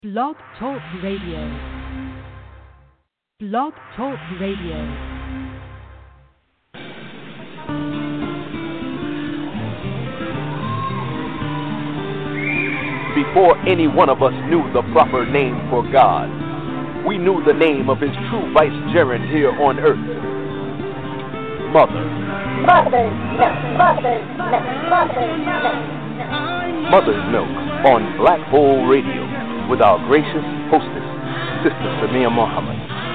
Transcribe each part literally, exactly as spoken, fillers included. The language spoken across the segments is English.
Blog Talk Radio. Blog Talk Radio. Before any one of us knew the proper name for God, we knew the name of his true vicegerent here on earth. Mother. Mother's Milk. Mother's Milk. Mother's Milk. Mother's Milk on Black Hole Radio with our gracious hostess, Sister Samia Muhammad.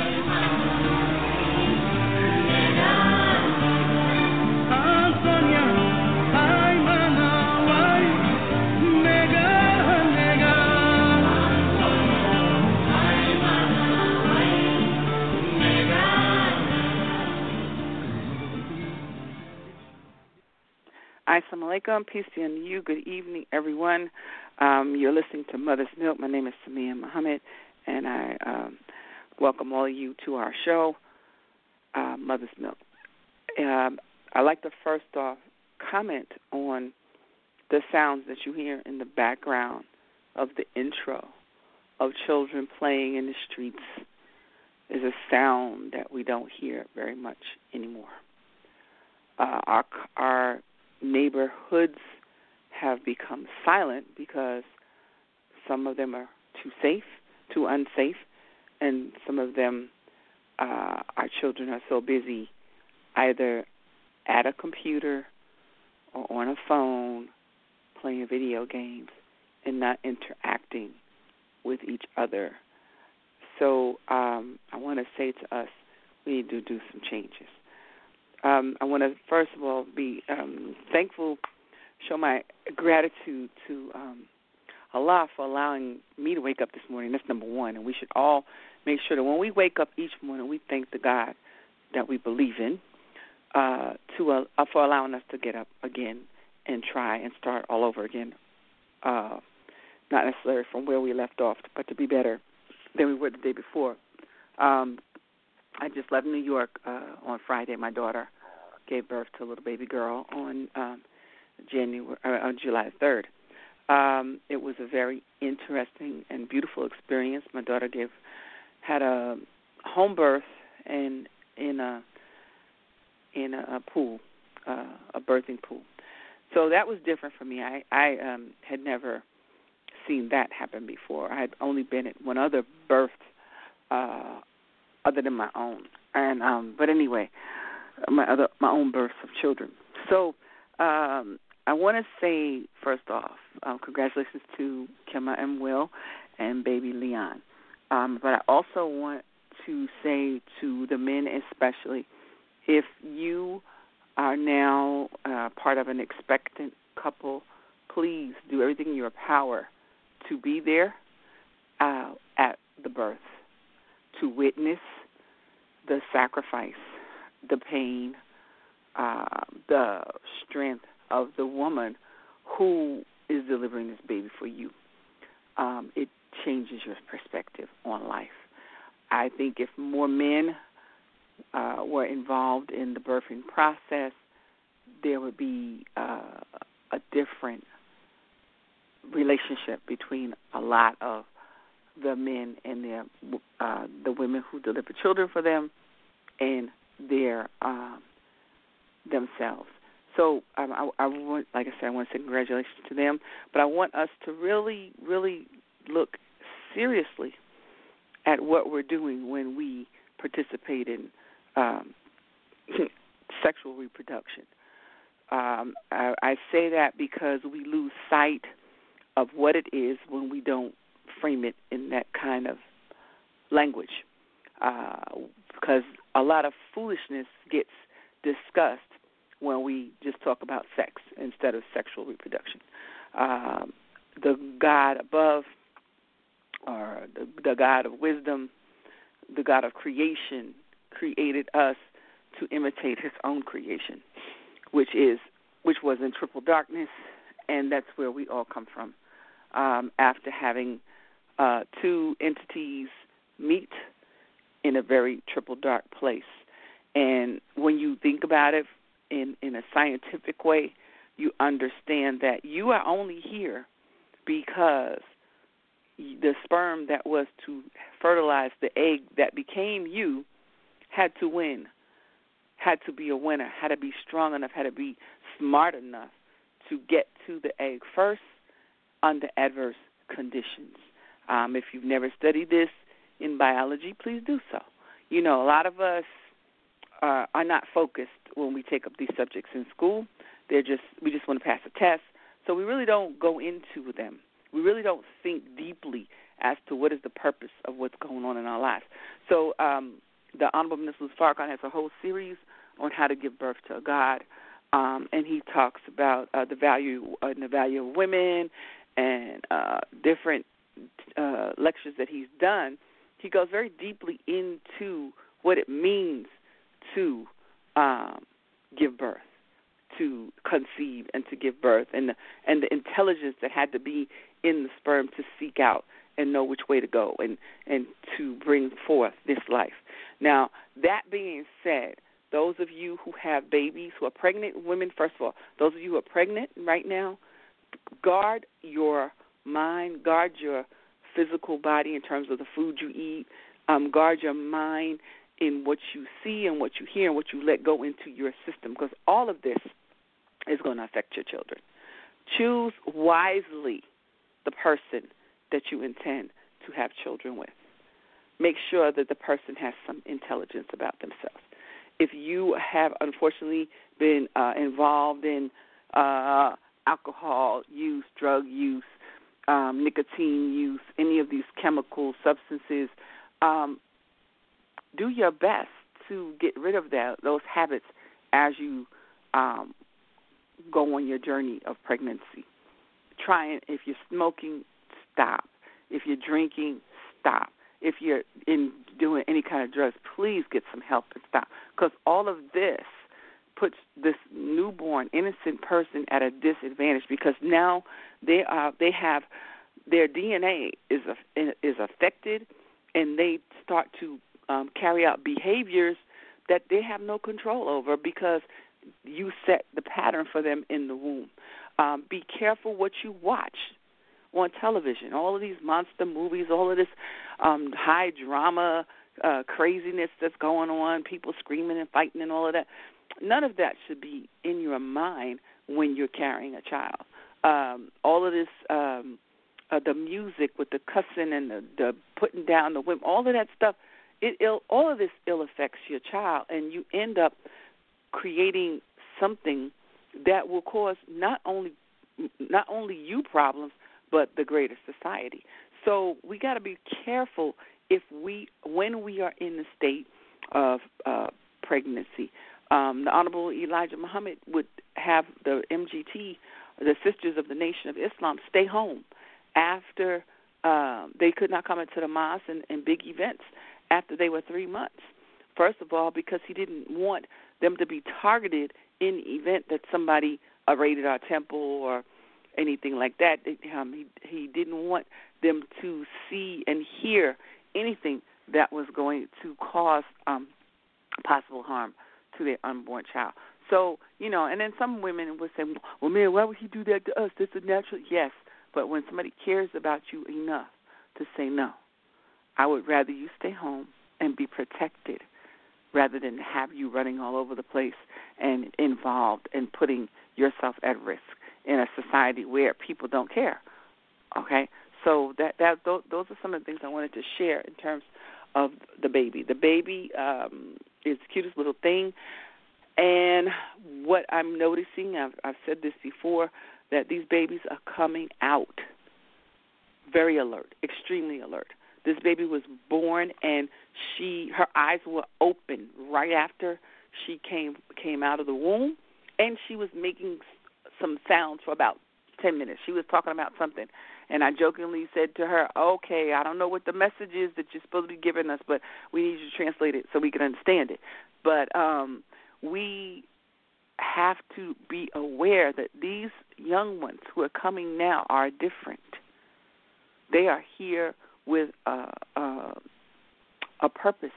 Assalamu alaikum, peace be unto you. Good evening, everyone. Um, you're listening to Mother's Milk. My name is Samia Muhammad, and I um, welcome all of you to our show, uh, Mother's Milk. Um, I'd like to first off comment on the sounds that you hear in the background of the intro of children playing in the streets. Is a sound that we don't hear very much anymore. Uh, our our neighborhoods have become silent because some of them are too safe, too unsafe, and some of them, uh, our children are so busy either at a computer or on a phone playing video games and not interacting with each other. So um, I want to say to us, we need to do some changes. Um, I want to, first of all, be um, thankful, show my gratitude to um, Allah for allowing me to wake up this morning. That's number one. And we should all make sure that when we wake up each morning, we thank the God that we believe in uh, to uh, for allowing us to get up again and try and start all over again, uh, not necessarily from where we left off, but to be better than we were the day before. Um, I just left New York uh, on Friday. My daughter gave birth to a little baby girl on um, January, uh, on July third. Um, it was a very interesting and beautiful experience. My daughter gave had a home birth in in a in a, a pool, uh, a birthing pool. So that was different for me. I I um, had never seen that happen before. I had only been at one other birth. Uh, other than my own. And um, but anyway, my other my own births of children. So um, I want to say, first off, um, congratulations to Kema and Will and baby Leon. Um, but I also want to say to the men especially, if you are now uh, part of an expectant couple, please do everything in your power to be there uh, at the birth, to witness the sacrifice, the pain, uh, the strength of the woman who is delivering this baby for you. Um, it changes your perspective on life. I think if more men uh, were involved in the birthing process, there would be uh, a different relationship between a lot of the men and their uh, the women who deliver children for them and their um, themselves. So um, I, I want, like I said, I want to say congratulations to them, but I want us to really, really look seriously at what we're doing when we participate in um, sexual reproduction. Um, I, I say that because we lose sight of what it is when we don't frame it in that kind of language, uh, because a lot of foolishness gets discussed when we just talk about sex instead of sexual reproduction. Um, the God above, or the, the God of wisdom, the God of creation, created us to imitate His own creation, which is which was in triple darkness, and that's where we all come from. Um, after having Uh, two entities meet in a very triple dark place. And when you think about it in, in a scientific way, you understand that you are only here because the sperm that was to fertilize the egg that became you had to win, had to be a winner, had to be strong enough, had to be smart enough to get to the egg first under adverse conditions. Um, if you've never studied this in biology, please do so. You know, a lot of us uh, are not focused when we take up these subjects in school. They're just we just want to pass a test, so we really don't go into them. We really don't think deeply as to what is the purpose of what's going on in our lives. So um, the Honorable Minister Farrakhan has a whole series on how to give birth to a God, um, and he talks about uh, the value uh, the value of women and uh, different uh, lectures that he's done. He goes very deeply into what it means to um, give birth, to conceive and to give birth, and the, and the intelligence that had to be in the sperm to seek out and know which way to go and, and to bring forth this life. Now, that being said, those of you who have babies, who are pregnant women, first of all, those of you who are pregnant right now, guard your mind, guard your physical body in terms of the food you eat, um, guard your mind in what you see and what you hear and what you let go into your system, because all of this is going to affect your children. Choose wisely the person that you intend to have children with. Make sure that the person has some intelligence about themselves. If you have, unfortunately, been uh, involved in uh, alcohol use, drug use, um, nicotine use, any of these chemical substances, um, do your best to get rid of that, those habits as you um, go on your journey of pregnancy. Try and, if you're smoking, stop. If you're drinking, stop. If you're in doing any kind of drugs, please get some help and stop. Because all of this puts this newborn, innocent person at a disadvantage, because now they are they have their D N A is is affected, and they start to um, carry out behaviors that they have no control over because you set the pattern for them in the womb. Um, be careful what you watch on television. All of these monster movies, all of this um, high drama uh, craziness that's going on, people screaming and fighting and all of that. None of that should be in your mind when you're carrying a child. Um, all of this, um, uh, the music with the cussing and the, the putting down the women, all of that stuff, it ill, all of this ill affects your child, and you end up creating something that will cause not only not only you problems, but the greater society. So we got to be careful if we, when we are in the state of uh, pregnancy. Um, the Honorable Elijah Muhammad would have the M G T, the Sisters of the Nation of Islam, stay home after uh, they could not come into the mosque and, and big events after they were three months. First of all, because he didn't want them to be targeted in the event that somebody uh, raided our temple or anything like that. Um, he, he didn't want them to see and hear anything that was going to cause um, possible harm to their unborn child. So, you know, and then some women would say, well, man, why would he do that to us? That's a natural. Yes, but when somebody cares about you enough to say no, I would rather you stay home and be protected rather than have you running all over the place and involved and putting yourself at risk in a society where people don't care. Okay? So that that those, those are some of the things I wanted to share in terms of the baby. The baby um, is the cutest little thing. And what I'm noticing, I've, I've said this before, that these babies are coming out very alert, extremely alert. This baby was born, and she her eyes were open right after she came came out of the womb, and she was making some sounds for about ten minutes. She was talking about something, and I jokingly said to her, okay, I don't know what the message is that you're supposed to be giving us, but we need you to translate it so we can understand it. But um, we have to be aware that these young ones who are coming now are different. They are here with a, a, a purpose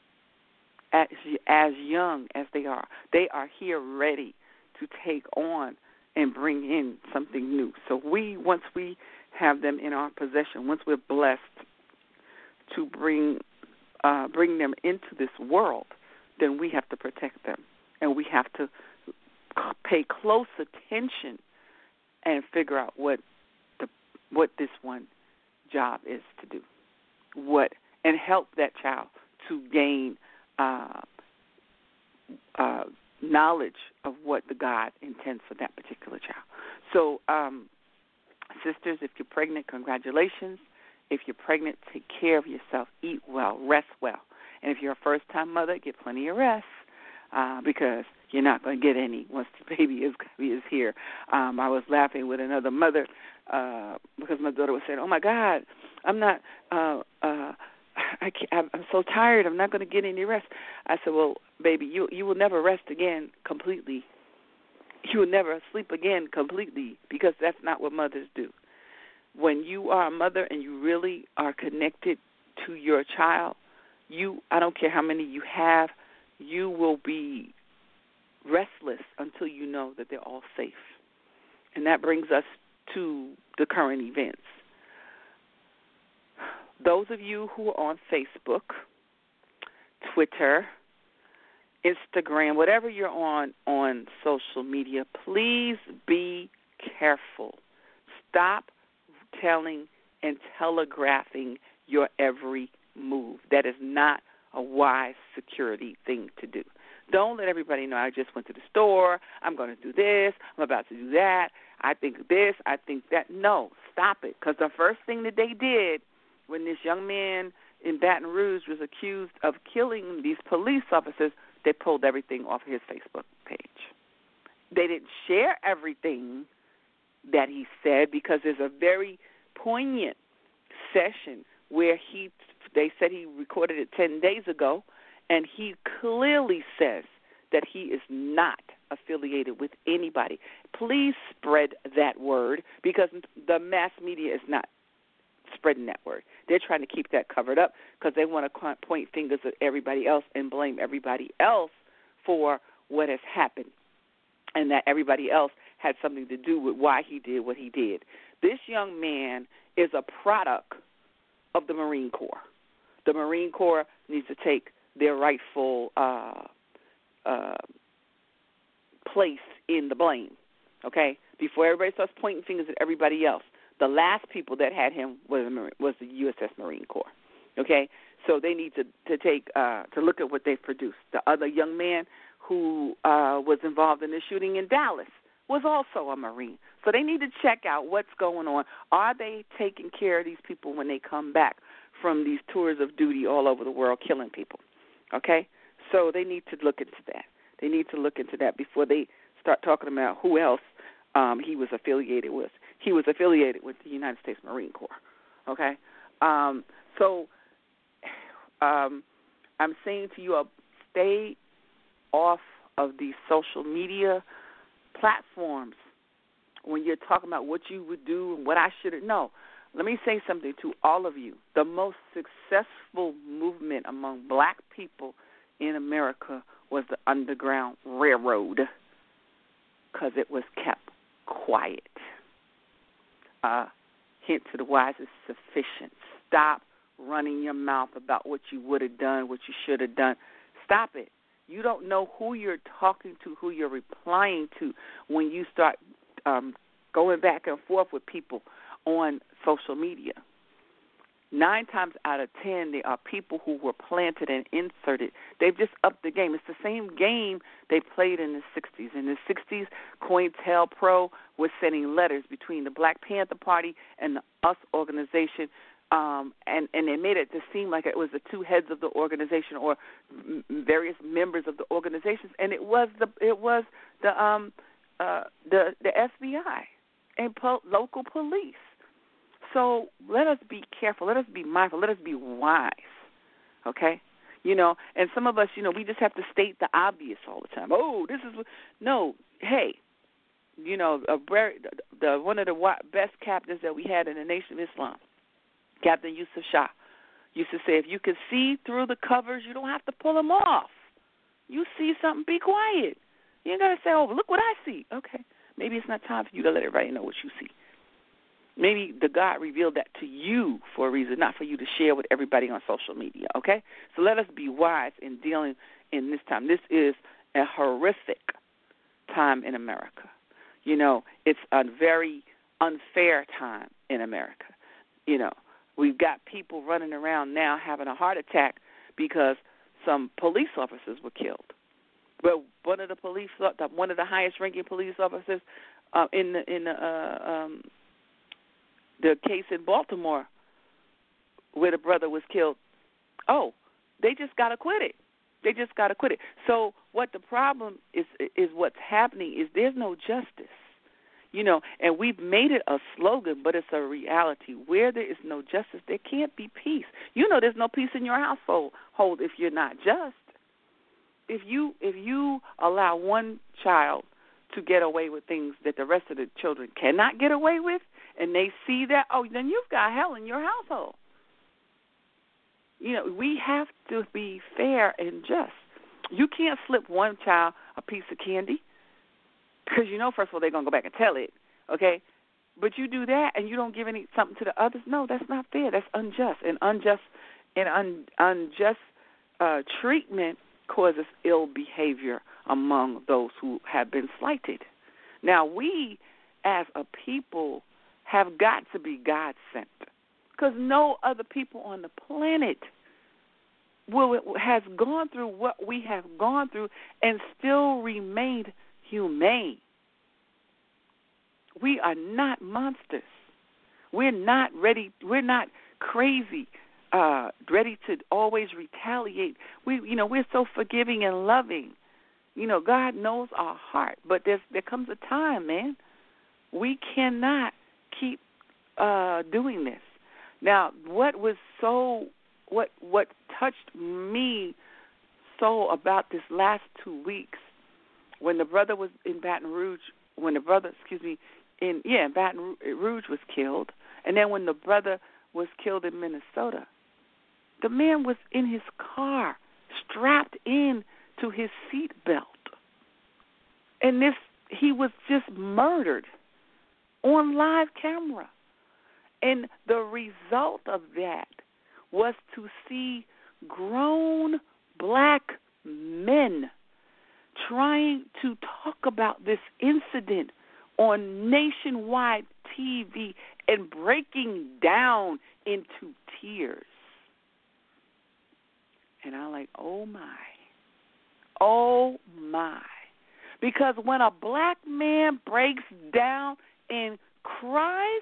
as, as young as they are. They are here ready to take on and bring in something new. So we, once we have them in our possession, once we're blessed to bring uh, bring them into this world, then we have to protect them, and we have to pay close attention and figure out what the what this one job is to do, what and help that child to gain uh, uh, knowledge of what the God intends for that particular child. So, um, sisters, if you're pregnant, congratulations. If you're pregnant, take care of yourself. Eat well. Rest well. And if you're a first-time mother, get plenty of rest uh, because you're not going to get any once the baby is is here. Um, I was laughing with another mother uh, because my daughter was saying, "Oh my God, I'm not. Uh, uh, I can't, I'm so tired. I'm not going to get any rest." I said, "Well, baby, you you will never rest again completely. You will never sleep again completely because that's not what mothers do. When you are a mother and you really are connected to your child, you I don't care how many you have, you will be restless until you know that they're all safe." And that brings us to the current events. Those of you who are on Facebook, Twitter, Instagram, whatever you're on on social media, please be careful. Stop telling and telegraphing your every move. That is not a wise security thing to do. Don't let everybody know, I just went to the store, I'm going to do this, I'm about to do that, I think this, I think that. No, stop it, because the first thing that they did when this young man in Baton Rouge was accused of killing these police officers, they pulled everything off his Facebook page. They didn't share everything that he said because there's a very poignant session where he, they said he recorded it ten days ago, and he clearly says that he is not affiliated with anybody. Please spread that word because the mass media is not spreading that word. They're trying to keep that covered up because they want to point fingers at everybody else and blame everybody else for what has happened and that everybody else had something to do with why he did what he did. This young man is a product of the Marine Corps. The Marine Corps needs to take their rightful uh, uh, place in the blame, okay, before everybody starts pointing fingers at everybody else. The last people that had him was was the U S S Marine Corps, okay? So they need to, to take uh, to look at what they've produced. The other young man who uh, was involved in the shooting in Dallas was also a Marine. So they need to check out what's going on. Are they taking care of these people when they come back from these tours of duty all over the world killing people, okay? So they need to look into that. They need to look into that before they start talking about who else um, he was affiliated with. He was affiliated with the United States Marine Corps, okay? Um, so um, I'm saying to you, uh, stay off of these social media platforms when you're talking about what you would do and what I should have. No, let me say something to all of you. The most successful movement among black people in America was the Underground Railroad because it was kept quiet. Uh, hint to the wise is sufficient. Stop running your mouth about what you would have done, what you should have done. Stop it. You don't know who you're talking to, who you're replying to when you start um, going back and forth with people on social media. Nine times out of ten, there are people who were planted and inserted. They've just upped the game. It's the same game they played in the sixties. In the sixties, COINTELPRO was sending letters between the Black Panther Party and the US organization, um, and, and they made it to seem like it was the two heads of the organization or m- various members of the organizations, and it was the it was the um uh, the the F B I and po- local police. So let us be careful. Let us be mindful. Let us be wise, okay? You know, and some of us, you know, we just have to state the obvious all the time. Oh, this is – no, hey, you know, a, the, one of the best captains that we had in the Nation of Islam, Captain Yusuf Shah, used to say, if you can see through the covers, you don't have to pull them off. You see something, be quiet. You ain't got to say, oh, look what I see. Okay, maybe it's not time for you to let everybody know what you see. Maybe the God revealed that to you for a reason, not for you to share with everybody on social media, okay? So let us be wise in dealing in this time. This is a horrific time in America. You know, it's a very unfair time in America. You know, we've got people running around now having a heart attack because some police officers were killed. But one of the police, one of the highest-ranking police officers uh, in the in the uh, um, the case in Baltimore where the brother was killed, oh, they just got acquitted. They just got acquitted. So what the problem is is what's happening is there's no justice. You know, and we've made it a slogan, but it's a reality. Where there is no justice, there can't be peace. You know there's no peace in your household if you're not just. If you if you allow one child to get away with things that the rest of the children cannot get away with, and they see that, oh, then you've got hell in your household. You know, we have to be fair and just. You can't slip one child a piece of candy because you know, first of all, they're going to go back and tell it, okay? But you do that and you don't give any something to the others. No, that's not fair. That's unjust. And unjust and un, unjust uh, treatment causes ill behavior among those who have been slighted. Now, we as a people have got to be God-sent because no other people on the planet will has gone through what we have gone through and still remained humane. We are not monsters. We're not ready. We're not crazy, uh, ready to always retaliate. We, you know, we're so forgiving and loving. You know, God knows our heart, but there's, there comes a time, man, we cannot keep uh, doing this. Now, what was so, what what touched me so about this last two weeks, when the brother was in Baton Rouge, when the brother, excuse me, in yeah, Baton Rouge was killed, and then when the brother was killed in Minnesota, the man was in his car, strapped in to his seat belt, and this he was just murdered on live camera. And the result of that was to see grown black men trying to talk about this incident on nationwide T V and breaking down into tears. And I'm like, oh, my. Oh, my. Because when a black man breaks down and cries,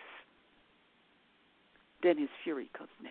then his fury comes next.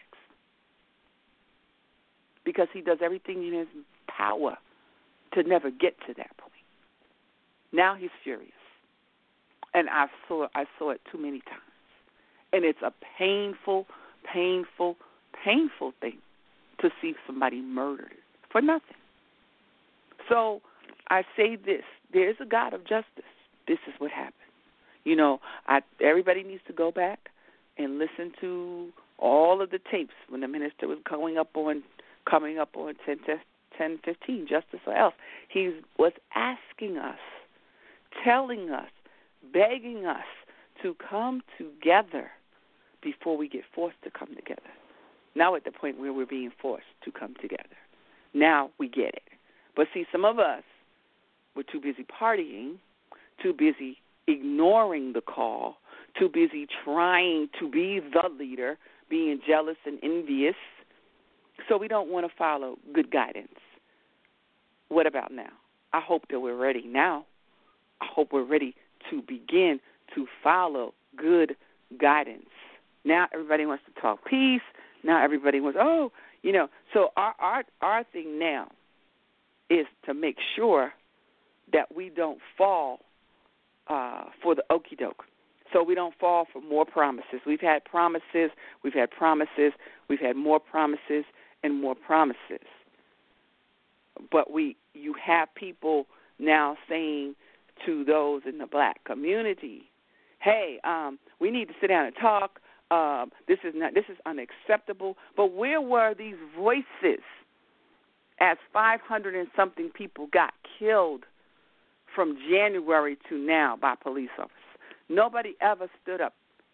Because he does everything in his power to never get to that point. Now he's furious. And I saw I saw it too many times. And it's a painful, painful, painful thing to see somebody murdered for nothing. So I say this. There is a God of justice. This is what happened. You know, I, everybody needs to go back and listen to all of the tapes when the minister was going up on, coming up on ten fifteen, Justice or Else. He was asking us, telling us, begging us to come together before we get forced to come together. Now at the point where we're being forced to come together. Now we get it. But see, some of us were too busy partying, too busy ignoring the call, too busy trying to be the leader, being jealous and envious, so we don't want to follow good guidance. What about now? I hope that we're ready now. I hope we're ready to begin to follow good guidance. Now everybody wants to talk peace. Now everybody wants, oh, you know. So our our, our thing now is to make sure that we don't fall uh, for the okie doke. So we don't fall for more promises. We've had promises, we've had promises, we've had more promises and more promises. But we, you have people now saying to those in the black community, hey, um, we need to sit down and talk. Um, this is not. This is unacceptable. But where were these voices as five hundred and something people got killed from January to now by police officers? Nobody ever stood up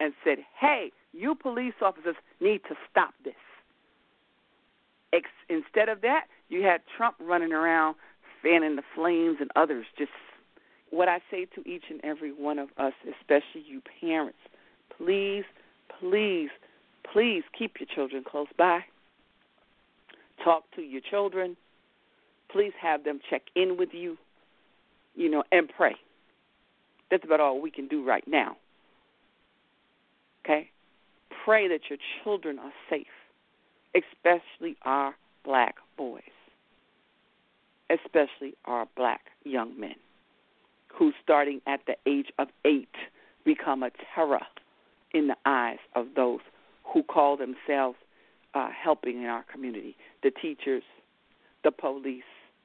and said, hey, you police officers need to stop this. Ex- instead of that, you had Trump running around fanning the flames and others. Just what I say to each and every one of us, especially you parents, please, please, please keep your children close by. Talk to your children. Please have them check in with you, you know, and pray. That's about all we can do right now. Okay? Pray that your children are safe, especially our black boys, especially our black young men who, starting at the age of eight, become a terror in the eyes of those who call themselves uh, helping in our community, the teachers, the police,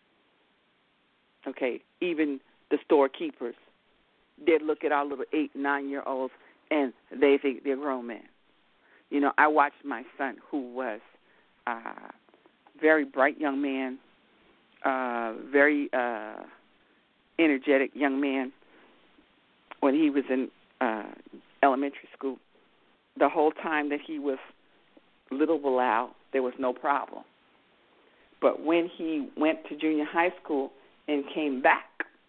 okay, even the storekeepers. They look at our little eight, nine-year-olds, and they think they're grown men. You know, I watched my son, who was a uh, very bright young man, uh, very uh, energetic young man when he was in uh, elementary school. The whole time that he was little Bilal, there was no problem. But when he went to junior high school and came back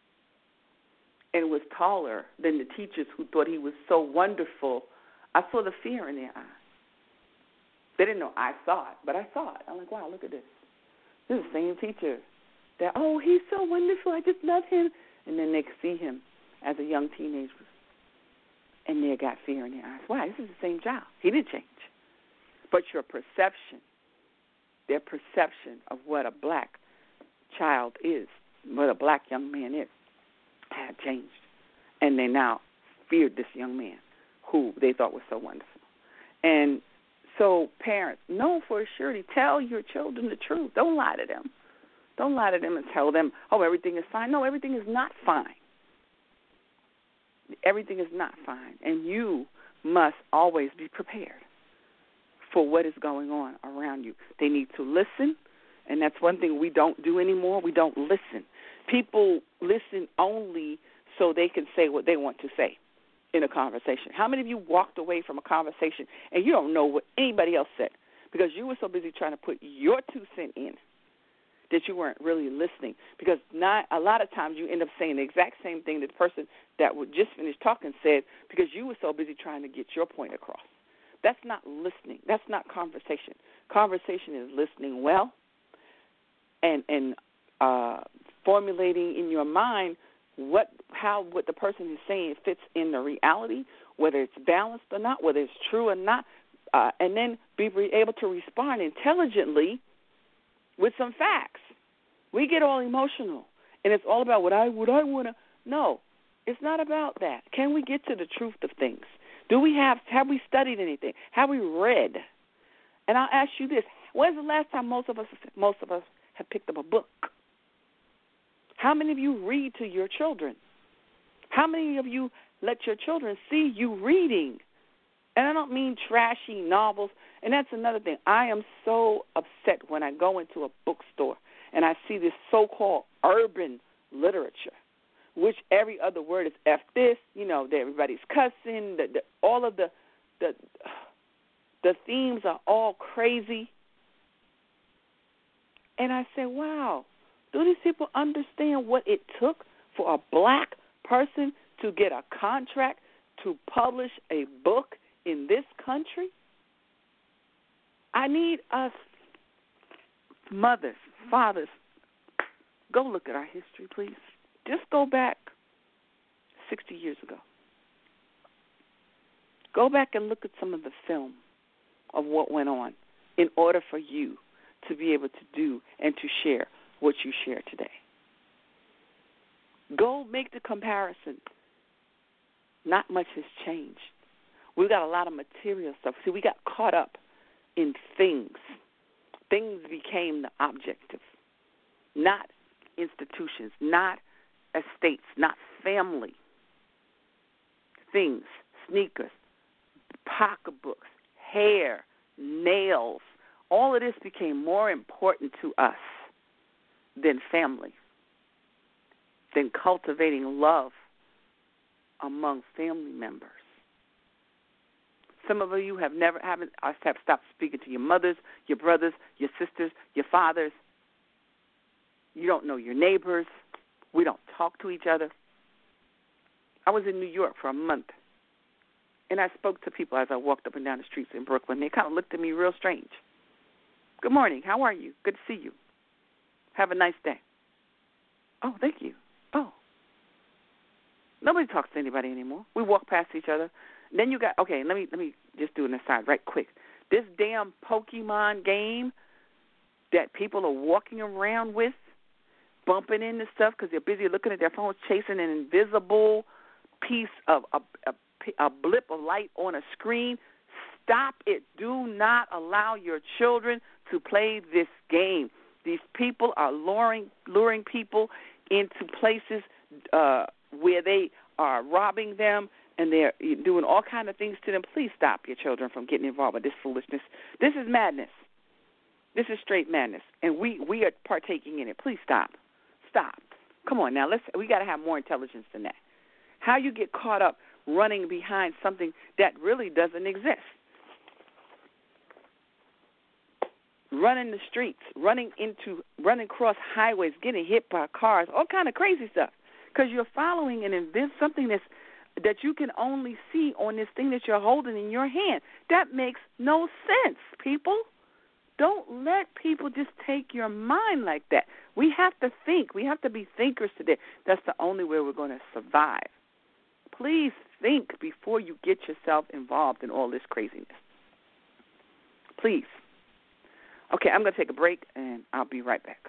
and was taller than the teachers who thought he was so wonderful, I saw the fear in their eyes. They didn't know I saw it, but I saw it. I'm like, wow, look at this. This is the same teacher that, oh, he's so wonderful, I just love him. And then they see him as a young teenager, and they got fear in their eyes. Wow, this is the same child. He didn't change. But your perception, their perception of what a black child is, what a black young man is, had changed. And they now feared this young man who they thought was so wonderful. And so parents, know for a surety, tell your children the truth. Don't lie to them. Don't lie to them and tell them, oh, everything is fine. No, everything is not fine. Everything is not fine. And you must always be prepared for what is going on around you. They need to listen, and that's one thing we don't do anymore. We don't listen. People listen only so they can say what they want to say in a conversation. How many of you walked away from a conversation and you don't know what anybody else said because you were so busy trying to put your two cents in that you weren't really listening? Because not a lot of times you end up saying the exact same thing that the person that would just finish talking said because you were so busy trying to get your point across. That's not listening. That's not conversation. Conversation is listening well and and uh, formulating in your mind what how what the person is saying fits in the reality, whether it's balanced or not, whether it's true or not, uh, and then be able to respond intelligently with some facts. We get all emotional, and it's all about what I what I want to. No, it's not about that. Can we get to the truth of things? Do we have have we studied anything? Have we read? And I'll ask you this: when's the last time most of us most of us have picked up a book? How many of you read to your children? How many of you let your children see you reading? And I don't mean trashy novels. And that's another thing. I am so upset when I go into a bookstore and I see this so-called urban literature, which every other word is F this, you know, that everybody's cussing, the, the, all of the, the the themes are all crazy. And I say, wow, do these people understand what it took for a black person to get a contract to publish a book in this country? I need us mothers, fathers, go look at our history, please. Just go back sixty years ago. Go back and look at some of the film of what went on in order for you to be able to do and to share what you share today. Go make the comparison. Not much has changed. We've got a lot of material stuff. See, we got caught up in things. Things became the objective, not institutions, not estates, not family. Things, sneakers, pocketbooks, hair, nails, all of this became more important to us than family, than cultivating love among family members. Some of you have never haven't have stopped speaking to your mothers, your brothers, your sisters, your fathers. You don't know your neighbors. We don't talk to each other. I was in New York for a month, and I spoke to people as I walked up and down the streets in Brooklyn. They kind of looked at me real strange. Good morning. How are you? Good to see you. Have a nice day. Oh, thank you. Oh. Nobody talks to anybody anymore. We walk past each other. Then you got, okay, let me let me just do an aside right quick. This damn Pokemon game that people are walking around with, bumping into stuff because they're busy looking at their phones, chasing an invisible piece of a, a, a blip of light on a screen. Stop it. Do not allow your children to play this game. These people are luring luring people into places uh, where they are robbing them, and they're doing all kinds of things to them. Please stop your children from getting involved with this foolishness. This is madness. This is straight madness, and we, we are partaking in it. Please stop. Stop. Come on now. Let's. We got to have more intelligence than that. How you get caught up running behind something that really doesn't exist? Running the streets, running into, running across highways, getting hit by cars, all kind of crazy stuff, because you're following and invent something that's that you can only see on this thing that you're holding in your hand. That makes no sense, people. Don't let people just take your mind like that. We have to think. We have to be thinkers today. That's the only way we're going to survive. Please think before you get yourself involved in all this craziness. Please. Okay, I'm going to take a break, and I'll be right back.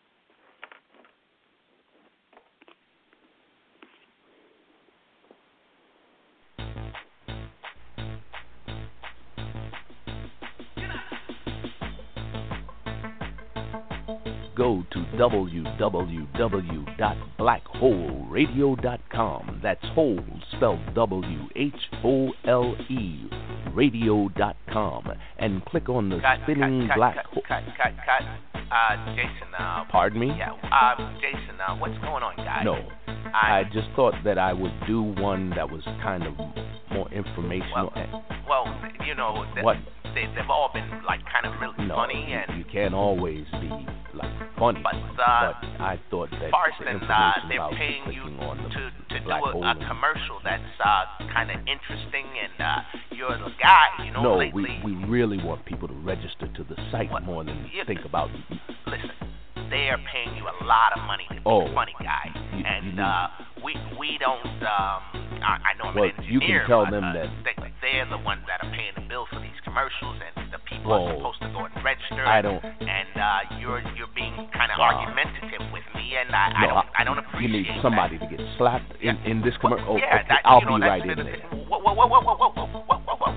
Go to w w w dot black hole radio dot com. That's hole spelled W H O L E radio dot com, and click on the cut, spinning cut, black cut, hole. cut, cut, cut. Uh, Jason, uh... Pardon me? Yeah, uh, Jason, uh, what's going on, guys? No. I, I just thought that I would do one that was kind of more informational. Well, well you know... The, what? They, they've all been, like, kind of really no, funny, you, and... you can't always be, like, funny. But, uh... but I thought that Farston, the uh, information they're about paying you on the to, to do black a, hole a commercial that's, uh, kind of interesting, and, uh, you're the guy, you know, No, lately... we, we really want people to register to the site What? more than You- think about... Listen, they are paying you a lot of money to be Oh. a funny guy, You- and you uh, we we don't. Um, I, I know I'm Well, an engineer, you can tell but, them uh, that- they, they're the ones that are paying the bill for these commercials, and the people Well, are supposed to go and register. I don't... And uh, you're you're being kind of Uh, argumentative with me, and I, I No, don't I don't You appreciate need somebody that. to get slapped in, in this Well, commercial. Oh, yeah, okay, that, I'll you know, be that's right the, in the, there. Whoa, whoa, whoa, whoa, whoa, whoa, whoa, whoa, whoa.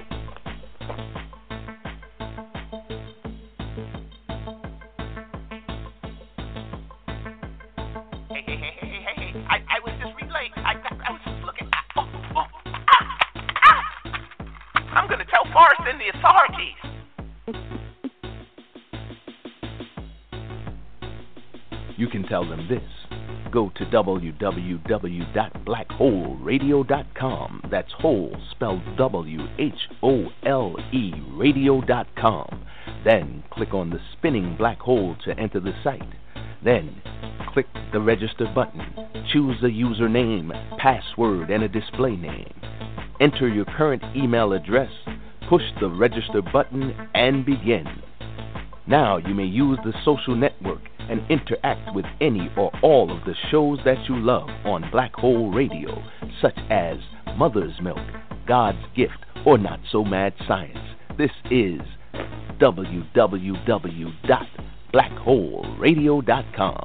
Hey, hey, hey, hey, hey, hey, I, I was just relaying. I, I was just looking. Ah, oh, oh, ah, ah. I'm going to tell Forrest and the authorities. You can tell them this. Go to w w w dot black hole radio dot com. That's hole spelled W H O L E radio dot com. Then click on the spinning black hole to enter the site. Then click the register button. Choose a username, password, and a display name. Enter your current email address. Push the register button and begin. Now you may use the social network and interact with any or all of the shows that you love on Black Hole Radio, such as Mother's Milk, God's Gift, or Not So Mad Science. This is w w w dot black hole radio dot com.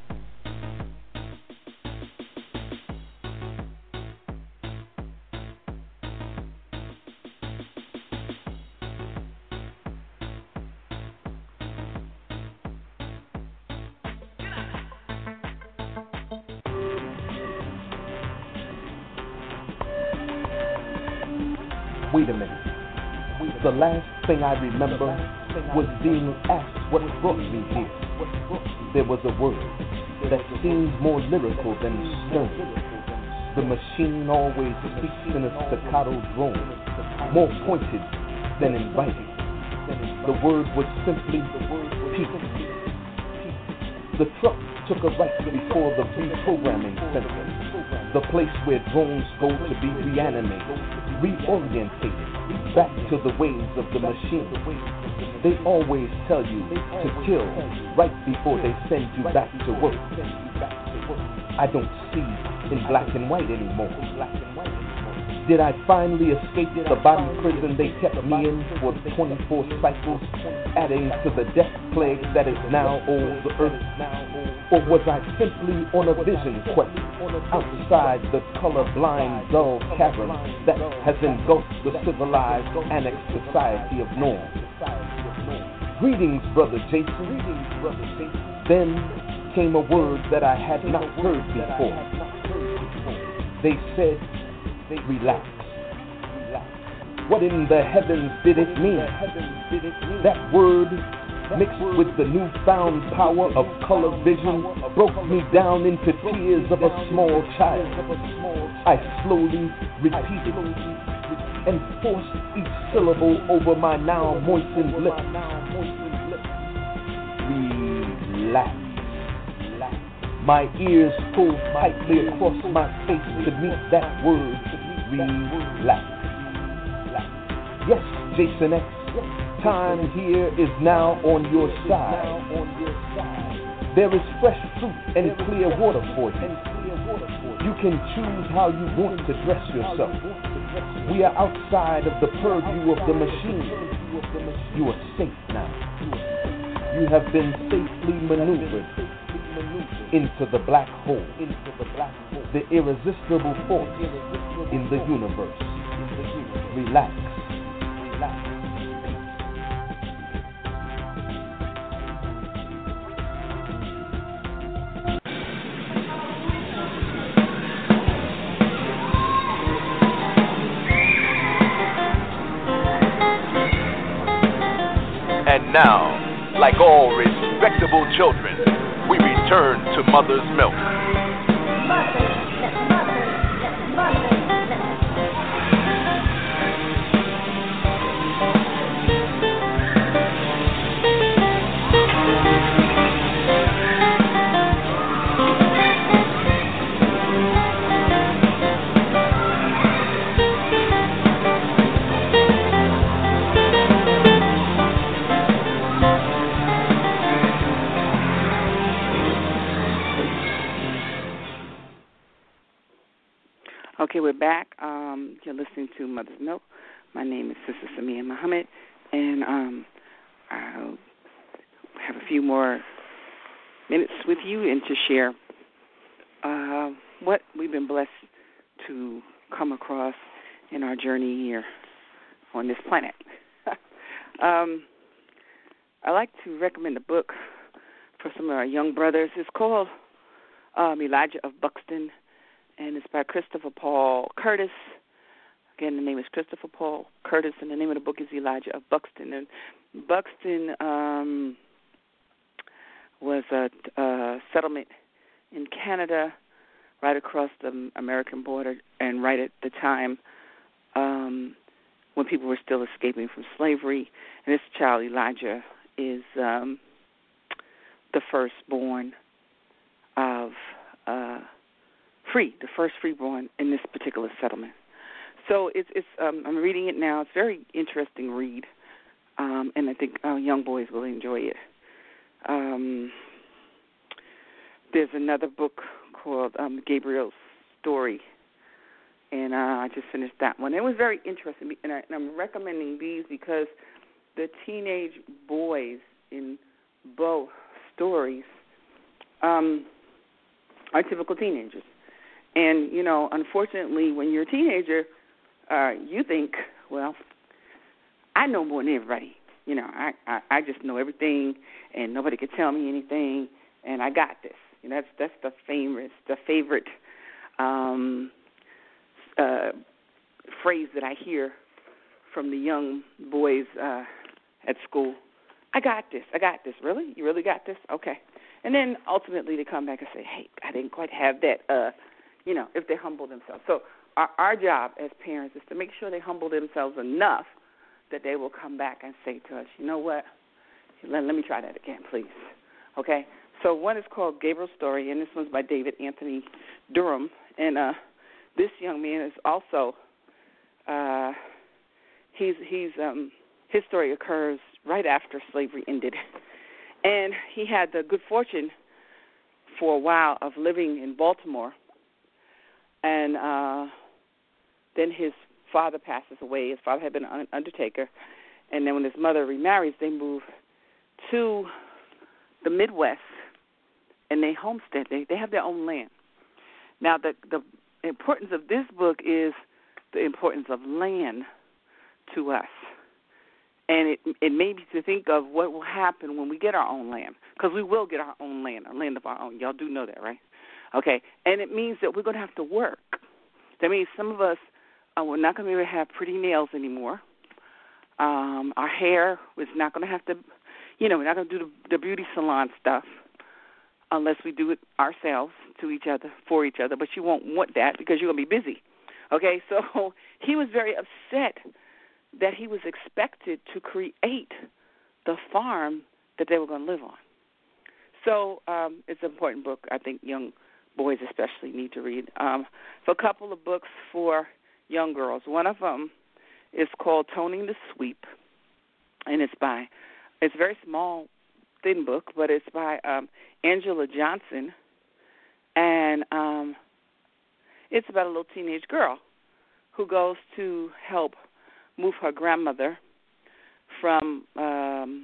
Wait a minute. The last thing I remember was being asked what brought me here. There was a word that seemed more lyrical than stern. The machine always speaks in a staccato drone. more pointed than inviting. The word was simply peace. The truck took a right before the reprogramming center, the place where drones go to be reanimated, reorientated back to the ways of the machine. They always tell you to kill right before they send you back to work. I don't see in black and white anymore. Did I finally escape the body prison they kept me in for twenty-four cycles, adding to the death plague that is now all the earth? Or was I simply on a vision quest outside the colorblind, dull cavern that has engulfed the civilized, annexed society of norms? Greetings, Brother Jason. Then came a word that I had not heard before. They said, relax. What in the heavens did it mean? That word, mixed with the newfound power of color vision, broke me down into tears of a small child. I slowly repeated and forced each syllable over my now moistened lips. Relax. My ears pulled tightly across my face to meet that word. Relax. Yes, Jason X, time here is now on your side. There is fresh fruit and clear water for you. You can choose how you want to dress yourself. We are outside of the purview of the machine. You are safe now. You have been safely maneuvered into the black hole, the irresistible force in the universe. Relax. And now, like all respectable children, we return to Mother's Milk. Okay, we're back. Um, you're listening to Mother's Milk. My name is Sister Samia Muhammad, and um, I'll have a few more minutes with you and to share uh, what we've been blessed to come across in our journey here on this planet. um, I like to recommend a book for some of our young brothers. It's called um, Elijah of Buxton, and it's by Christopher Paul Curtis. Again, the name is Christopher Paul Curtis, and the name of the book is Elijah of Buxton. And Buxton um, was a, a settlement in Canada right across the American border, and right at the time um, when people were still escaping from slavery. And this child, Elijah, is um, the firstborn of uh, free, the first freeborn in this particular settlement. So it's, it's um, I'm reading it now. It's a very interesting read, um, and I think uh, young boys will enjoy it. Um, there's another book called um, Gabriel's Story, and uh, I just finished that one. It was very interesting, and, I, and I'm recommending these because the teenage boys in both stories um, are typical teenagers. And, you know, unfortunately, when you're a teenager, uh, you think, well, I know more than everybody. You know, I, I, I just know everything, and nobody can tell me anything, and I got this. You know, that's that's the famous, the favorite um, uh, phrase that I hear from the young boys uh, at school. I got this. I got this. Really? You really got this? Okay. And then ultimately they come back and say, hey, I didn't quite have that. Uh, you know, if they humble themselves. So our, our job as parents is to make sure they humble themselves enough that they will come back and say to us, you know what, let, let me try that again, please. Okay? So one is called Gabriel's Story, and this one's by David Anthony Durham. And uh, this young man is also, uh, he's, he's, um, his story occurs right after slavery ended. And he had the good fortune for a while of living in Baltimore. And uh, then his father passes away. His father had been an undertaker. And then when his mother remarries, they move to the Midwest, and they homestead. They, they have their own land. Now, the, the importance of this book is the importance of land to us. And it, it made me to think of what will happen when we get our own land, because we will get our own land, a land of our own. Y'all do know that, right? Okay, and it means that we're going to have to work. That means some of us, uh, we're not going to be able to have pretty nails anymore. Um, our hair is not going to have to, you know, we're not going to do the, the beauty salon stuff unless we do it ourselves, to each other, for each other. But you won't want that because you're going to be busy. Okay, so he was very upset that he was expected to create the farm that they were going to live on. So um, it's an important book. I think young boys especially need to read. Um, so a couple of books for young girls. One of them is called Toning the Sweep, and it's by, it's a very small, thin book, but it's by um, Angela Johnson, and um, it's about a little teenage girl who goes to help move her grandmother from um,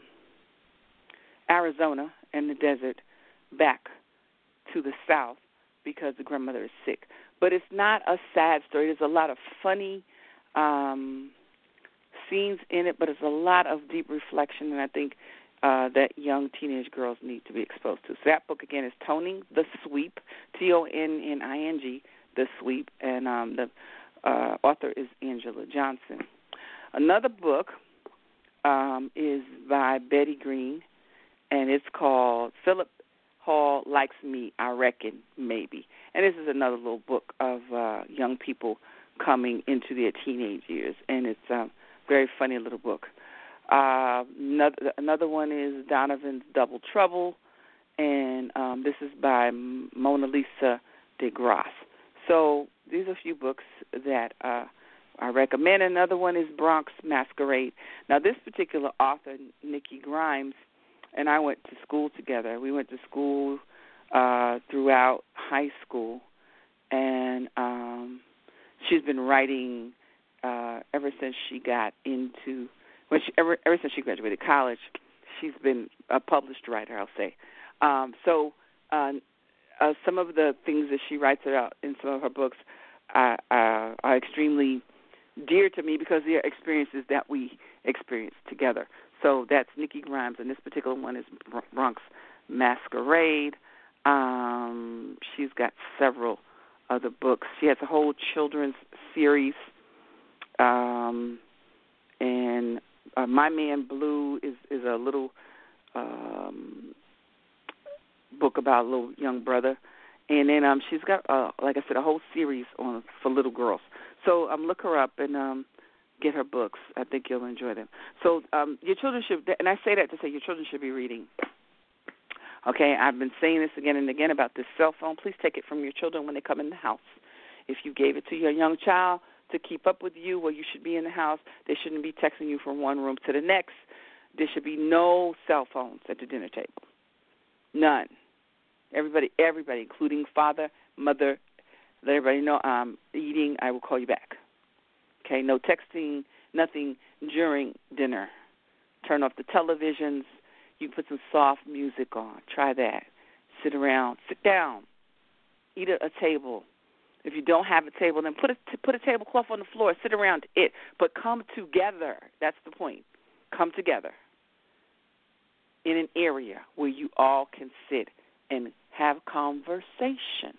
Arizona and the desert back to the south because the grandmother is sick. But it's not a sad story. There's a lot of funny um, scenes in it, but it's a lot of deep reflection, and I think uh, that young teenage girls need to be exposed to. So that book, again, is Toning the Sweep, T O N N I N G, The Sweep, and um, the uh, author is Angela Johnson. Another book um, is by Betty Green, and it's called Philip Hall Likes Me, I Reckon, Maybe. And this is another little book of uh, young people coming into their teenage years, and it's a um, very funny little book. Uh, another, another one is Donovan's Double Trouble, and um, this is by Mona Lisa DeGrasse. So these are a few books that uh, I recommend. Another one is Bronx Masquerade. Now, this particular author, Nikki Grimes, and I went to school together. We went to school uh, throughout high school, and um, she's been writing uh, ever since she got into, when she, ever, ever since she graduated college. She's been a published writer, I'll say. Um, so uh, uh, some of the things that she writes about in some of her books uh, uh, are extremely dear to me because they are experiences that we experienced together. So that's Nikki Grimes, and this particular one is Bronx Masquerade. Um, she's got several other books. She has a whole children's series, um, and uh, My Man Blue is, is a little um, book about a little young brother. And then um, she's got, uh, like I said, a whole series on for little girls. So um, look her up and um, get her books. I think you'll enjoy them. So um, your children should, and I say that to say your children should be reading. Okay, I've been saying this again and again about this cell phone. Please take it from your children when they come in the house. If you gave it to your young child to keep up with you while you should be in the house, they shouldn't be texting you from one room to the next. There should be no cell phones at the dinner table. None. Everybody, everybody, including father, mother, let everybody know I'm eating, I will call you back. Okay, no texting, nothing during dinner. Turn off the televisions. You put some soft music on. Try that. Sit around. Sit down. Eat at a table. If you don't have a table, then put a, put a tablecloth on the floor. Sit around it. But come together. That's the point. Come together in an area where you all can sit and have conversation.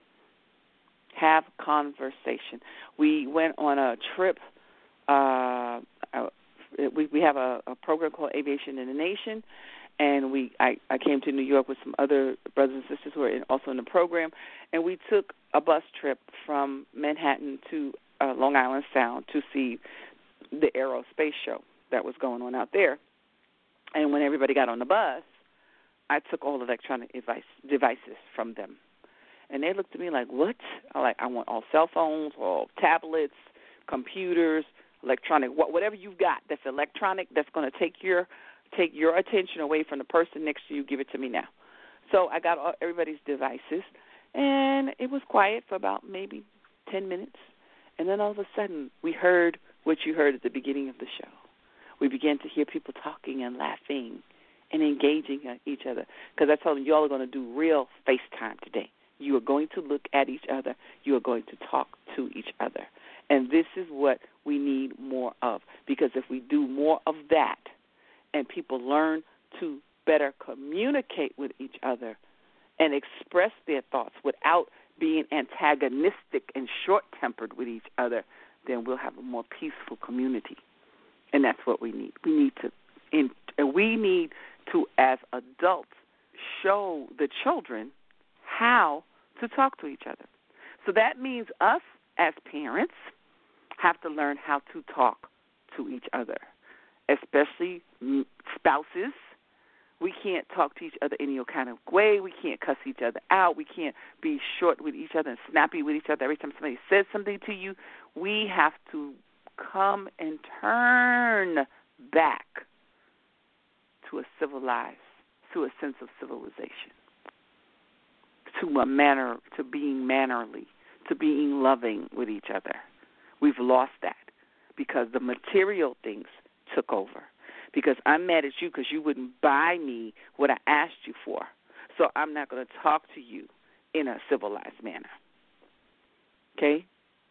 Have conversation. We went on a trip. Uh, we, we have a, a program called Aviation in the Nation, and we I, I came to New York with some other brothers and sisters who are in, also in the program, and we took a bus trip from Manhattan to uh, Long Island Sound to see the aerospace show that was going on out there. And when everybody got on the bus, I took all electronic device, devices from them. And they looked at me like, what? I'm like, I want all cell phones, all tablets, computers, electronic, whatever you've got that's electronic that's going to take your take your attention away from the person next to you, give it to me now. So I got all, everybody's devices, and it was quiet for about maybe ten minutes. And then all of a sudden, we heard what you heard at the beginning of the show. We began to hear people talking and laughing and engaging each other. Because I told them, you all are going to do real FaceTime today. You are going to look at each other. You are going to talk to each other. And this is what we need more of. Because if we do more of that and people learn to better communicate with each other and express their thoughts without being antagonistic and short-tempered with each other, then we'll have a more peaceful community. And that's what we need. We need to, in, we need to, as adults, show the children how to talk to each other. So that means us, as parents, have to learn how to talk to each other, especially spouses. We can't talk to each other any kind of way. We can't cuss each other out. We can't be short with each other and snappy with each other every time somebody says something to you. We have to come and turn back to a civilized, to a sense of civilization, to a manner, to being mannerly, to being loving with each other. We've lost that because the material things took over. Because I'm mad at you because you wouldn't buy me what I asked you for. So I'm not going to talk to you in a civilized manner. Okay?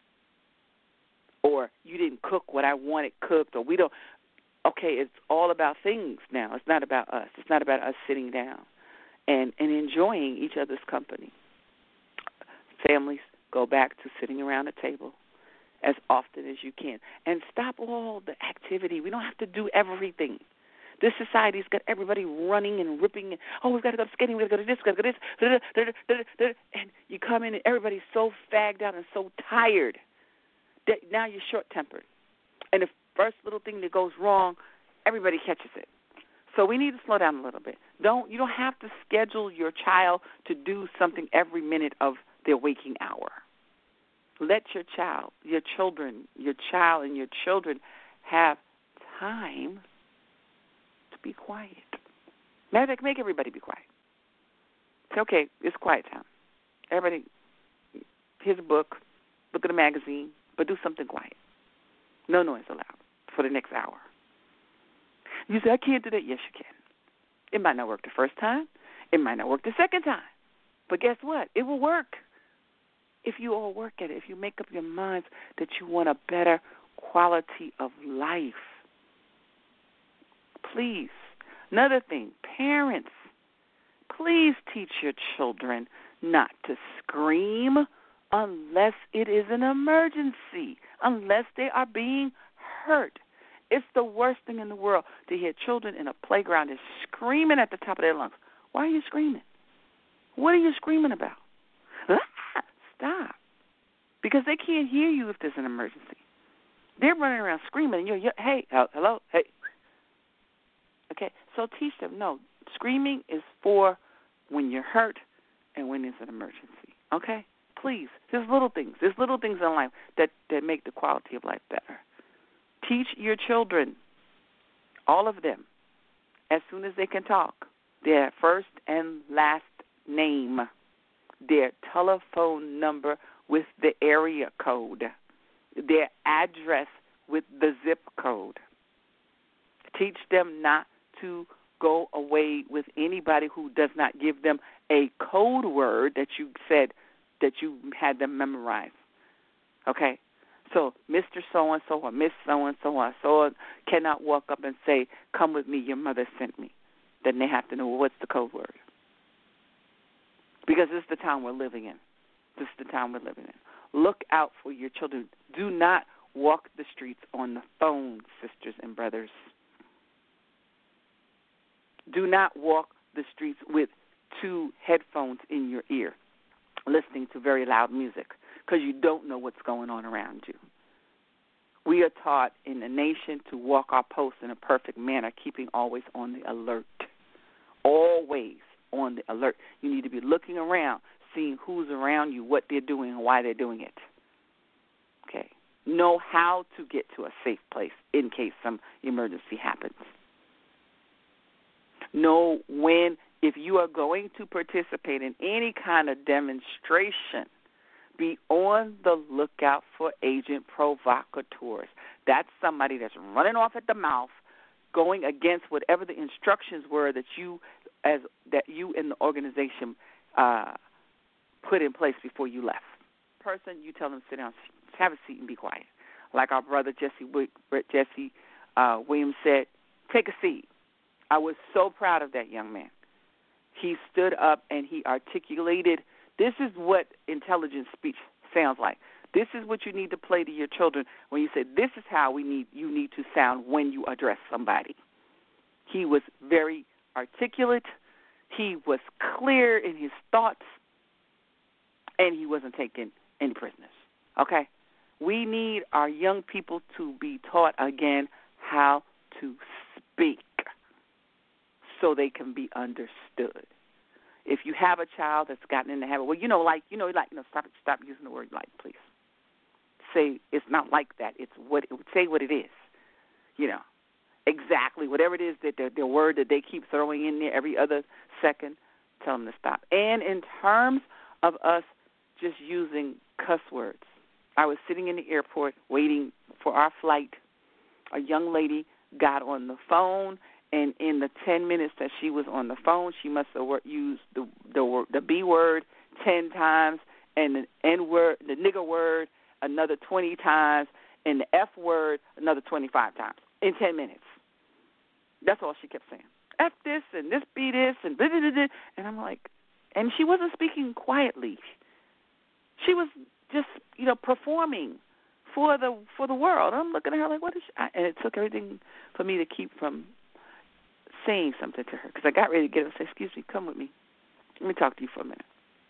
Or you didn't cook what I wanted cooked, or we don't. Okay, it's all about things now. It's not about us. It's not about us sitting down and, and enjoying each other's company. Families, go back to sitting around a table as often as you can. And stop all the activity. We don't have to do everything. This society's got everybody running and ripping. Oh, we've got to go skating. We've got to go to this. We've got to go to this. And you come in and everybody's so fagged out and so tired that now you're short-tempered. And the first little thing that goes wrong, everybody catches it. So we need to slow down a little bit. Don't You don't have to schedule your child to do something every minute of their waking hour. Let your child, your children, your child and your children have time to be quiet. Matter of fact, make everybody be quiet. Say, okay, it's quiet time. Everybody, here's a book, look at a magazine, but do something quiet. No noise allowed for the next hour. You say, I can't do that. Yes, you can. It might not work the first time. It might not work the second time. But guess what? It will work. If you all work at it, if you make up your minds that you want a better quality of life, please. Another thing, parents, please teach your children not to scream unless it is an emergency, unless they are being hurt. It's the worst thing in the world to hear children in a playground just screaming at the top of their lungs. Why are you screaming? What are you screaming about? Stop. Because they can't hear you if there's an emergency. They're running around screaming, and you're, you're hey, hello, hey. Okay, so teach them, no, screaming is for when you're hurt and when there's an emergency. Okay? Please. There's little things. There's little things in life that, that make the quality of life better. Teach your children, all of them, as soon as they can talk, their first and last name, their telephone number with the area code, their address with the zip code. Teach them not to go away with anybody who does not give them a code word that you said that you had them memorize. Okay? So Mister So-and-so or Miss So-and-so or so cannot walk up and say, come with me, your mother sent me. Then they have to know, well, what's the code word? Because this is the time we're living in. This is the time we're living in. Look out for your children. Do not walk the streets on the phone, sisters and brothers. Do not walk the streets with two headphones in your ear, listening to very loud music, because you don't know what's going on around you. We are taught in the nation to walk our posts in a perfect manner, keeping always on the alert. Always on the alert. You need to be looking around, seeing who's around you, what they're doing, and why they're doing it. Okay. Know how to get to a safe place in case some emergency happens. Know when, if you are going to participate in any kind of demonstration, be on the lookout for agent provocateurs. That's somebody that's running off at the mouth, going against whatever the instructions were that you, as that you and the organization uh, put in place before you left. Person, you tell them sit down, have a seat, and be quiet. Like our brother Jesse Jesse uh, Williams said, take a seat. I was so proud of that young man. He stood up and he articulated. This is what intelligent speech sounds like. This is what you need to play to your children when you say, this is how we need you need to sound when you address somebody. He was very articulate. He was clear in his thoughts, and he wasn't taking any prisoners. Okay? We need our young people to be taught again how to speak so they can be understood. If you have a child that's gotten in the habit, well, you know, like, you know, like, you know, stop, stop using the word like, please. Say it's not like that. It's what, say what it is. You know, exactly whatever it is that the, the word that they keep throwing in there every other second. Tell them to stop. And in terms of us just using cuss words, I was sitting in the airport waiting for our flight. A young lady got on the phone. And in the ten minutes that she was on the phone, she must have used the the, the B word ten times, and the N word, the nigger word, another twenty times, and the F word another twenty-five times in ten minutes. That's all she kept saying. F this and this be this and blah, blah, blah, blah. And I'm like, and she wasn't speaking quietly. She was just, you know, performing for the for the world. I'm looking at her like, what is she? I, and it took everything for me to keep from saying something to her, because I got ready to get up and say, excuse me, come with me. Let me talk to you for a minute.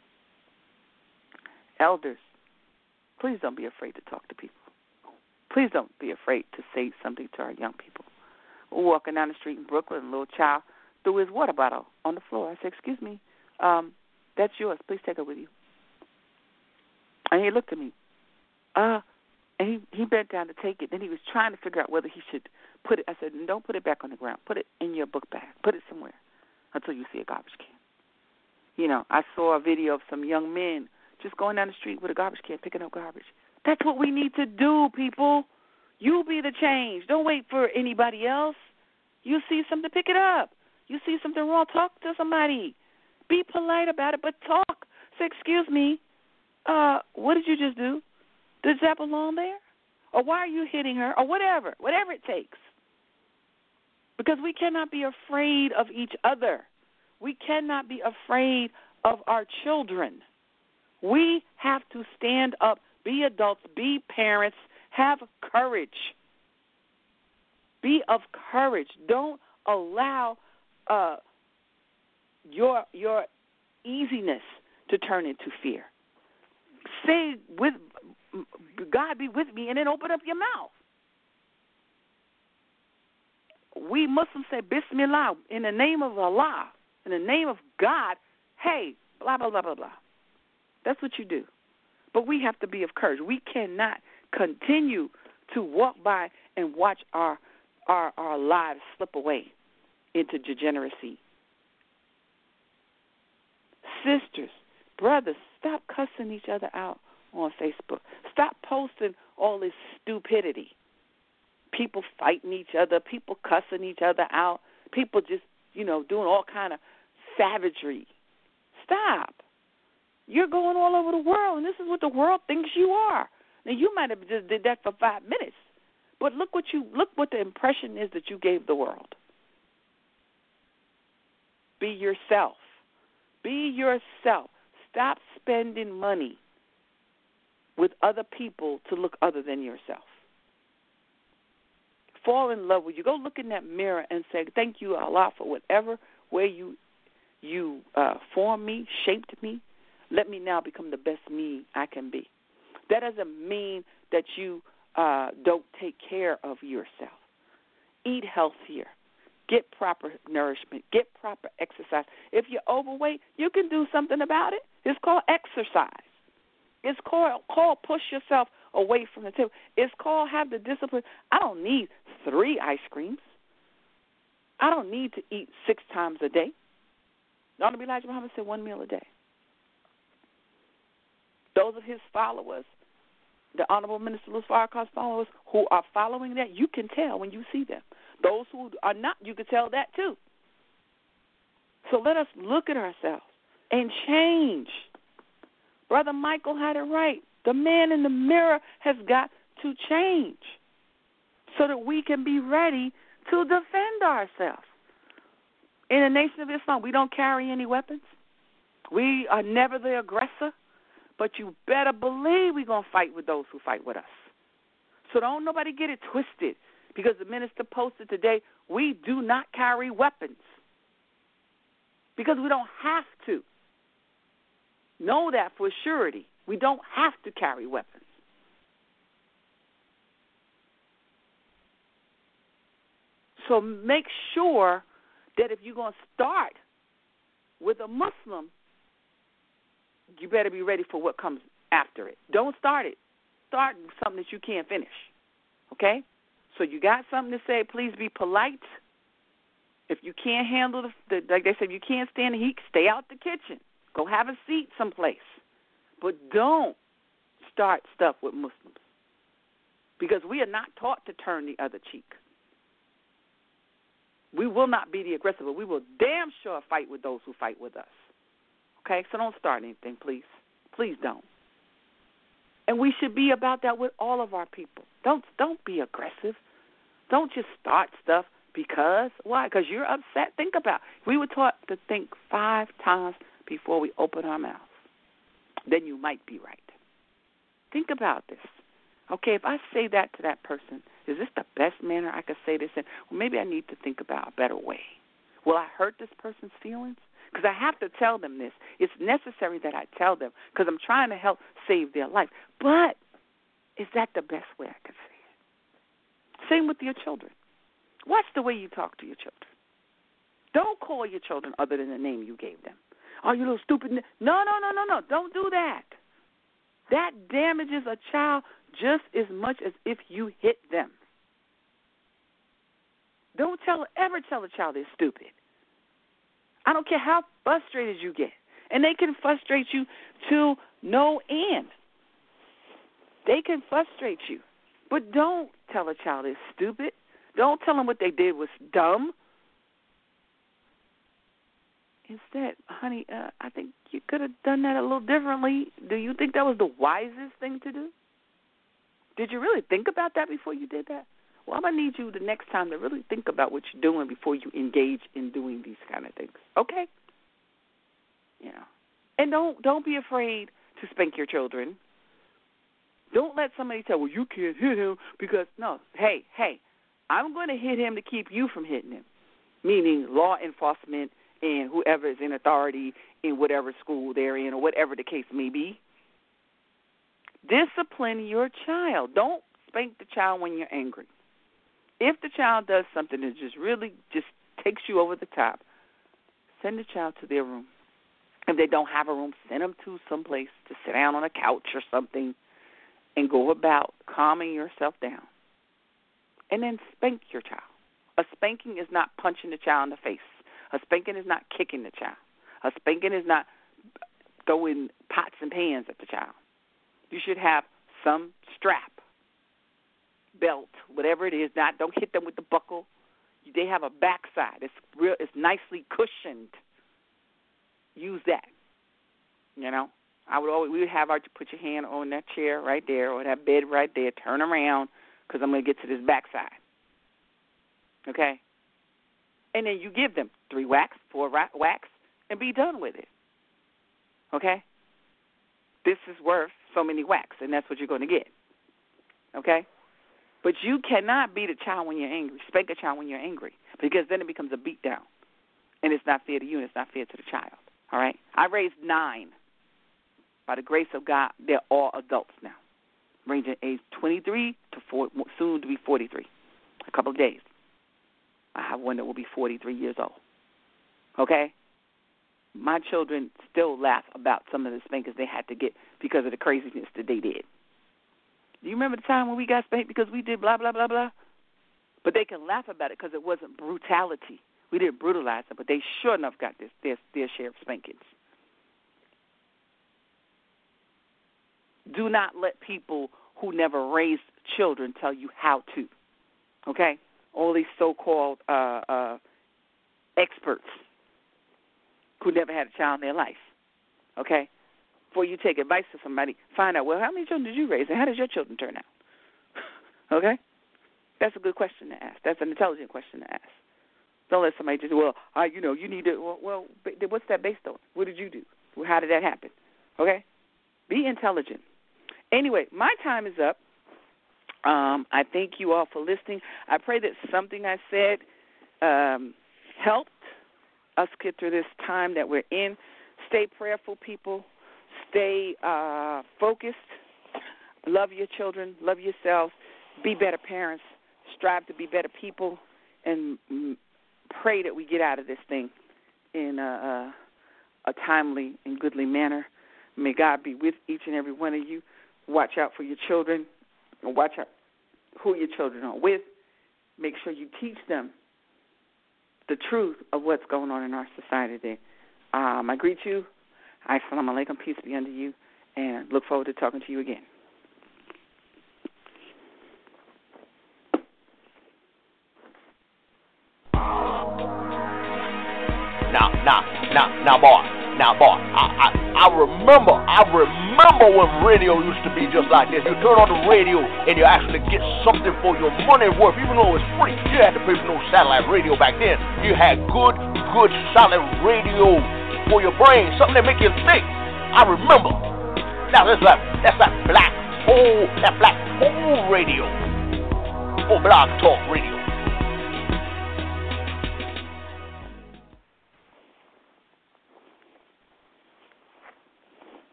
Elders, please don't be afraid to talk to people. Please don't be afraid to say something to our young people. We're walking down the street in Brooklyn, a little child threw his water bottle on the floor. I said, excuse me, um, that's yours. Please take it with you. And he looked at me. Uh, and he, he bent down to take it. Then he was trying to figure out whether he should put it. I said, don't put it back on the ground. Put it in your book bag. Put it somewhere until you see a garbage can. You know, I saw a video of some young men just going down the street with a garbage can, picking up garbage. That's what we need to do, people. You be the change. Don't wait for anybody else. You see something, pick it up. You see something wrong, talk to somebody. Be polite about it, but talk. Say, excuse me, uh, what did you just do? Does that belong there? Or why are you hitting her? Or whatever, whatever it takes. Because we cannot be afraid of each other. We cannot be afraid of our children. We have to stand up, be adults, be parents, have courage. Be of courage. Don't allow uh, your your easiness to turn into fear. Say, with God be with me, and then open up your mouth. We Muslims say, Bismillah, in the name of Allah, in the name of God, hey, blah, blah, blah, blah, blah. That's what you do. But we have to be of courage. We cannot continue to walk by and watch our our, our lives slip away into degeneracy. Sisters, brothers, stop cussing each other out on Facebook. Stop posting all this stupidity. People fighting each other, people cussing each other out, people just, you know, doing all kind of savagery. Stop. You're going all over the world, and this is what the world thinks you are. Now, you might have just did that for five minutes, but look what you look what the impression is that you gave the world. Be yourself. Be yourself. Stop spending money with other people to look other than yourself. fall in love with you. Go look in that mirror and say, thank you, Allah, for whatever way you you uh, formed me, shaped me. Let me now become the best me I can be. That doesn't mean that you uh, don't take care of yourself. Eat healthier. Get proper nourishment. Get proper exercise. If you're overweight, you can do something about it. It's called exercise. It's called, called push yourself away from the table. It's called have the discipline. I don't need three ice creams. I don't need to eat six times a day. The Honorable Elijah Muhammad said one meal a day. Those of his followers, the Honorable Minister Louis Farrakhan's followers who are following that, you can tell when you see them. Those who are not, you can tell that too. So let us look at ourselves and change. Brother Michael had it right. The man in the mirror has got to change so that we can be ready to defend ourselves. In the Nation of Islam, we don't carry any weapons. We are never the aggressor, but you better believe we're going to fight with those who fight with us. So don't nobody get it twisted because the minister posted today, we do not carry weapons because we don't have to. Know that for surety. We don't have to carry weapons. So make sure that if you're going to start with a Muslim, you better be ready for what comes after it. Don't start it. Start with something that you can't finish. Okay? So you got something to say, please be polite. If you can't handle the, the like they said, if you can't stand the heat, stay out the kitchen. Go have a seat someplace. But don't start stuff with Muslims because we are not taught to turn the other cheek. We will not be the aggressor, but we will damn sure fight with those who fight with us. Okay? So don't start anything, please. Please don't. And we should be about that with all of our people. Don't don't be aggressive. Don't just start stuff because, why? Because you're upset. Think about it. We were taught to think five times before we open our mouths. Then you might be right. Think about this. Okay, if I say that to that person, is this the best manner I could say this in? Well, maybe I need to think about a better way. Will I hurt this person's feelings? Because I have to tell them this. It's necessary that I tell them because I'm trying to help save their life. But is that the best way I could say it? Same with your children. Watch the way you talk to your children. Don't call your children other than the name you gave them. Oh, you little stupid. N-. No, no, no, no, no. Don't do that. That damages a child just as much as if you hit them. Don't tell, ever tell a child they're stupid. I don't care how frustrated you get. And they can frustrate you to no end. They can frustrate you. But don't tell a child they're stupid. Don't tell them what they did was dumb. Instead, honey, uh, I think you could have done that a little differently. Do you think that was the wisest thing to do? Did you really think about that before you did that? Well, I'm going to need you the next time to really think about what you're doing before you engage in doing these kind of things. Okay? You know. And don't don't be afraid to spank your children. Don't let somebody say, well, you can't hit him because, no, hey, hey, I'm going to hit him to keep you from hitting him, meaning law enforcement and whoever is in authority in whatever school they're in or whatever the case may be. Discipline your child. Don't spank the child when you're angry. If the child does something that just really just takes you over the top, send the child to their room. If they don't have a room, send them to someplace to sit down on a couch or something and go about calming yourself down. And then spank your child. A spanking is not punching the child in the face. A spanking is not kicking the child. A spanking is not throwing pots and pans at the child. You should have some strap, belt, whatever it is. Not don't hit them with the buckle. They have a backside. It's real. It's nicely cushioned. Use that. You know, I would always we would have our put your hand on that chair right there or that bed right there. Turn around because I'm going to get to this backside. Okay. And then you give them three whacks, four whacks, and be done with it. Okay? This is worth so many whacks, and that's what you're going to get. Okay? But you cannot beat a child when you're angry, spank a child when you're angry, because then it becomes a beat down. And it's not fair to you and it's not fair to the child. All right? I raised nine. By the grace of God, they're all adults now, ranging age twenty-three to four, soon to be forty-three. A couple of days. I have one that will be forty-three years old. Okay? My children still laugh about some of the spankings they had to get because of the craziness that they did. Do you remember the time when we got spanked because we did blah, blah, blah, blah? But they can laugh about it because it wasn't brutality. We didn't brutalize them, but they sure enough got this, their, their share of spankings. Do not let people who never raised children tell you how to, okay? All these so-called uh, uh, experts who never had a child in their life, okay? Before you take advice to somebody, find out, well, how many children did you raise, and how did your children turn out? Okay? That's a good question to ask. That's an intelligent question to ask. Don't let somebody just, well, I, you know, you need to, well, well, what's that based on? What did you do? How did that happen? Okay? Be intelligent. Anyway, my time is up. Um, I thank you all for listening. I pray that something I said um, helped us get through this time that we're in. Stay prayerful, people. Stay uh, focused. Love your children. Love yourselves. Be better parents. Strive to be better people. And mm, pray that we get out of this thing in a, a, a timely and goodly manner. May God be with each and every one of you. Watch out for your children. Watch out who your children are with. Make sure you teach them the truth of what's going on in our society today. Um, I greet you. Assalamu alaikum. Peace be unto you. And look forward to talking to you again. Now, now, now, now, boy. Now, boy, I, I, I remember, I remember when radio used to be just like this. You turn on the radio and you actually get something for your money worth, even though it's free. You had to pay for no satellite radio back then. You had good, good, solid radio for your brain, something that make you think. I remember. Now, that's like, that's like black hole, that black hole radio, or Blog Talk Radio.